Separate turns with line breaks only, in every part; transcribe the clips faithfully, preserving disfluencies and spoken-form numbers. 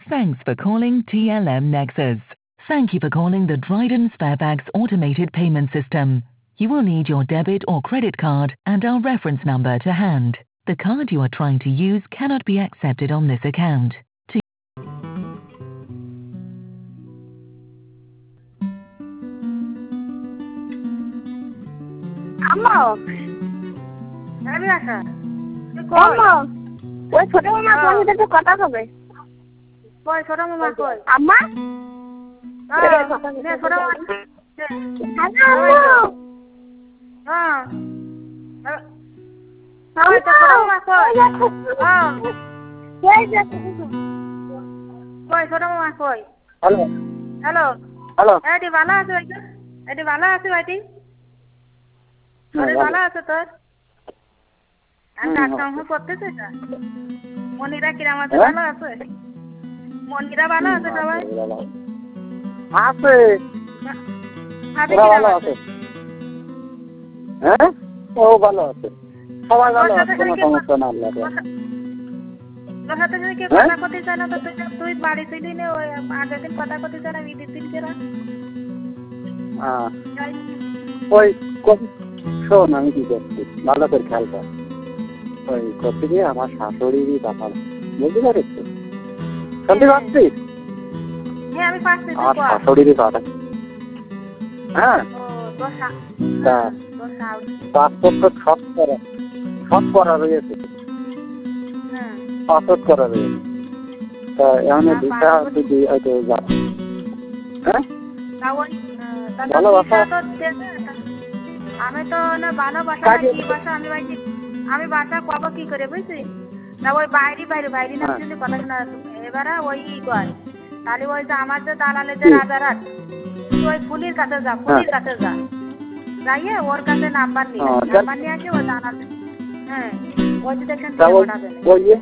Thanks for calling T L M Nexus. Thank you for calling the Dryden Sparebags automated payment system. You will need your debit or credit card and our reference number to hand. The card you are trying to use cannot be accepted on this account. To
আম্মা
আমি আসা তুই কই
আম্মা ওই ছোট মামা phone দিতে তো কথা হবে
কই ছোট মামা কই
আম্মা
নে ছোট মামা
হ্যালো
হ্যাঁ
আম্মা
ছোট মামা কই হ্যাঁ
কই যাচ্ছে
কই ছোট মামা কই
হ্যালো
হ্যালো
হ্যালো
এটি ভালো আছে ভাই এটি ভালো আছে ভাইটি আরে ভালো আছে তোর আমি ডাক্তার করতেছি না মনিরা কিরাম আছে ভালো আছে মনিরা ভালো আছে সবাই
আছে
ভাবি
ওরা
কিরাম
ভালো
আছে
আছে হ্যাঁ ও ভালো আছে সবাই ভালো আছে কোনো সমস্যা না আল্লাহ
তোর সাথে যদি কেউ
হ্যাঁ?
কথা করতে চায় না তো তুই তুই বাড়ি ছিলি না ওই আগের দিন কথা করতে চায় না ঈদের দিন কেরা
হ্যাঁ ওই ক- শোন আমি কি করছি ভালো করে খেয়াল কর ওই করতে গিয়ে আমার শাশুড়িরই ব্যাপার বুঝতে পারিস তো? শুনতে পাচ্ছিস
হ্যাঁ আমি পাচ্ছি তুই
আমার
কর
শাশুড়িরই ব্যাপার হ্যাঁ
ও তোর শা-
তা
তোর শাশুড়ি
পাসপোর্ট তো সব করা সব করা রয়েছে
হ্যাঁ
পাসপোর্ট করা রয়েছে তা এমন
না,
ভিসা
passport-
যদি হয়তো যা হ্যাঁ
তা ওই আহ, তা তোর
ভালো বাসা।
ভিসা তো দেবে তা- আমি তো না ভালো বাসা না
কাজে-
কি বাসা আমি ভাই আমি বাসা পাবো কি করে বুঝছিস না ওই বাইরে বাইরে বাইরে না
হ্যাঁ।
যদি কথা শোনা এবারে ওই ই কর তাহলে ওই যে আমার যে দালালে যে
কি?
রাজারহাট তুই ওই ফুলির কাছে যা ফুলির কাছে যা যাইয়ে ওর কাছে নাম্বার নিয়ে
হ্যাঁ, দেখ-
নাম্বার নিয়ে আসে ওই দালালে হ্যাঁ ওই যে দেখেন
তা
দিয়ে
ওই-
পাঠাবে
ওই ইয়ে-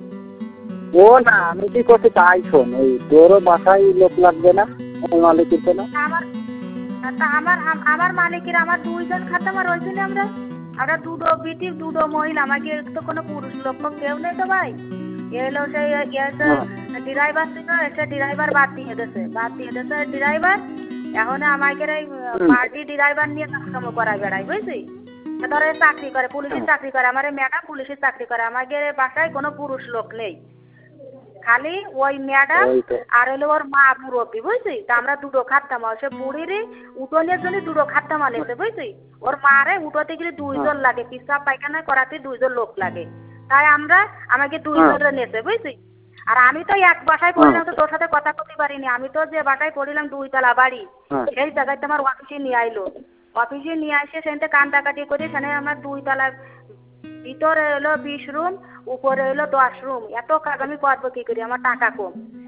ও না আমি কি করছি তাই শোন ওই তোরও বাসায় লোক লাগবে না ওই মালিকের কেন
আমার তা আমার আম- আমার মালিকের আমার দুইজন খাতামা রয়েছে না আমরা আমরা দুটো বিটি দুটো মহিলা আমাকে তো কোনো পুরুষ লোক তো কেউ নেই তো ভাই এলো সেই এসে ড্রাইভার ছিল এসে ড্রাইভার বাদ দিয়ে দিয়েছে বাদ দিয়ে দিয়েছে ড্রাইভার এখন আমাকে এই পার্টি ড্রাইভার নিয়ে কাজ করায় বেড়াই বুঝলি ধরে চাকরি করে পুলিশের চাকরি করে আমার ম্যাডাম পুলিশের চাকরি করে আমাদের বাসায় কোনো পুরুষ লোক নেই খালি ওই ম্যাডাম
ওই তো।
আর হলো ওর মা মুরব্বী বুঝলি তা আমরা দুটো খাটতাম সে বুড়িরই উঠোনের জন্য দুটো খাটতাম আলেছে বুঝলি ওর মারে উঠোতে গেলে দুইজন লাগে পিসাব পায়খানা করাতে দুইজন লোক লাগে তাই আমরা আমাকে দুইজন নেছে বুঝলি আর আমি তো এক বাসায় পড়লাম তো তোর সাথে কথা বলতে পারিনি আমি তো যে বাসায় পড়লাম দুইতলা বাড়ি
হ্যাঁ।
সেই জায়গায় তোমার অফিসে নিয়ে আইলো অফিসে নিয়ে আসে সেখানে কান্দাকাটি করে সেখানে আমার দুই তলা ভিতরে এলো বিশ রুম উপরে এলো দশ রুম এত কাজ আমি করবো কি করি আমার টাকা কম